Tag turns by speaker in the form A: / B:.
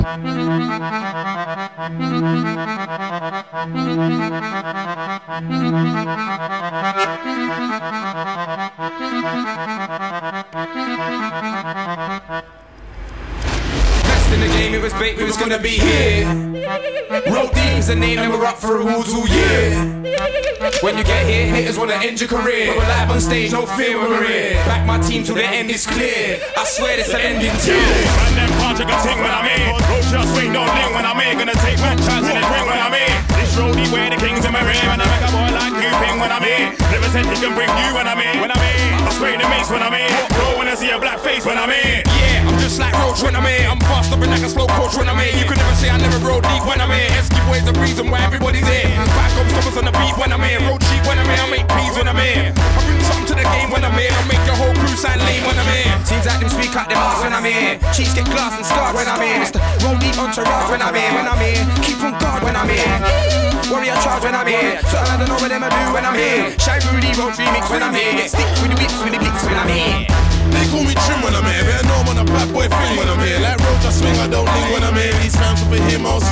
A: In the game, it was bait, we was gonna be here. Roll deep is the name, and we're up for awards all year. When you get here, haters wanna end your career. But we're live on stage, no fear when we're here. Back my team till the end is clear. I swear this an ending too.
B: Man, them punch a good thing when I'm in. Roach just swing, don't link when I'm in. Gonna take one chance in the ring when I'm in. This roadie where the kings in my rear. And I make a boy like you ping when I'm in. Never said he can bring you when I'm in. I spray the mace when I'm in. Roll when I see a black face when I'm in.
A: Yeah, I'm just like Roach when I'm in. I'm fast up like a slow coach when I'm in. You can never say I never roll deep when I'm in. Esky boy's the reason why everybody's here. Five go stoppers on the beat when I'm in. Roll cheap when I'm in. I make peas when I'm in. I bring something to the game when I'm in. I make your whole crew sound lame when I'm in. Seems like them speak out them hearts when I'm in. Cheeks get glass and scars when I'm in. It's the roll deep entourage when I'm in. When I'm in, keep on guard when I'm in. Warrior charge when I'm in. So I don't know what them I do when I'm in. Shine Rudy roll remix when I'm in. Get sticks with the whips with the blicks when I'm in.
C: They call me Trim when I'm here. Better know I'm on a bad boy thing when I'm here. Like road I swing, I don't link when I'm here. These fans for him, I'll